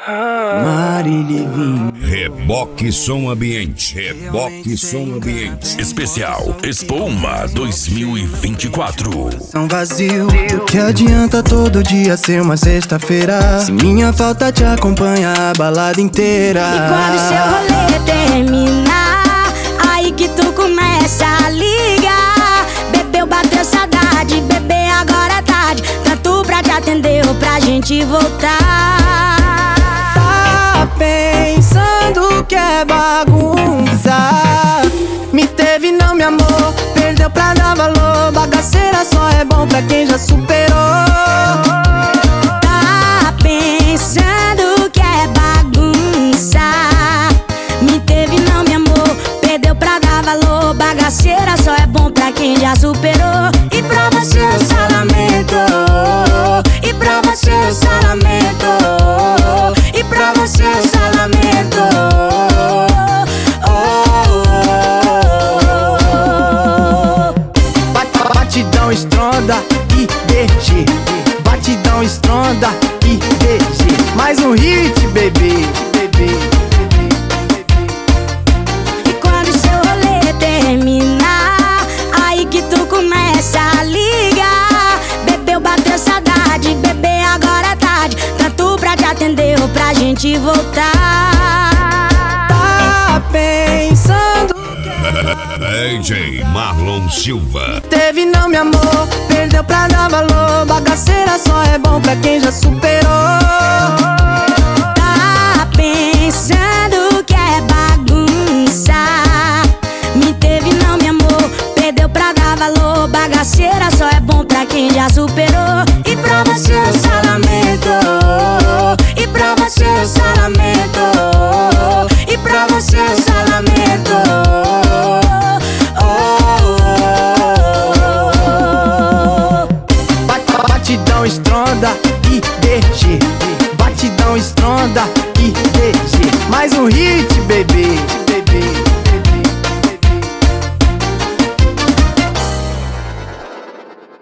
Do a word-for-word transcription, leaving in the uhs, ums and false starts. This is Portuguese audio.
Marilivim. Reboque Som Ambiente. Reboque Som Ambiente. Especial Espuma dois mil e vinte e quatro. São vazio. O que adianta todo dia ser uma sexta-feira se minha falta te acompanha a balada inteira? E quando seu rolê terminar, aí que tu começa a ligar. Bebeu, bateu saudade, bebê, agora é tarde. Tanto pra te atender ou pra gente voltar. Tá pensando que é bagunça? Me teve, não me amou, perdeu pra dar valor. Bagaceira só é bom pra quem já superou. Tá pensando que é bagunça? Me teve, não me amou, perdeu pra dar valor. Bagaceira só é bom pra quem já superou. E pra você eu só lamento. E pra você eu só lamento. E pra você eu só lamento. Oh, oh, oh. Batidão estronda e D G. Batidão estronda e D G. Mais um hit, bebê, bebê. E quando seu rolê terminar, aí que tu começa a ligar. Bebeu, bateu saudade, bebê, agora é tarde. Tanto pra te atender ou pra gente voltar. Tá pensando D J Marlon Silva. teve, não me amou, perdeu pra dar valor. Bagaceira só é bom pra quem já superou. Tá pensando que é bagunça? Me teve, não me amou, perdeu pra dar valor. Bagaceira só é bom pra quem já superou. E pra você eu só lamento. E pra você eu só lamento. E pra você eu só lamento. Oh, oh, oh. Batidão estronda e D G. Batidão estronda e D G. Mais um hit, bebê.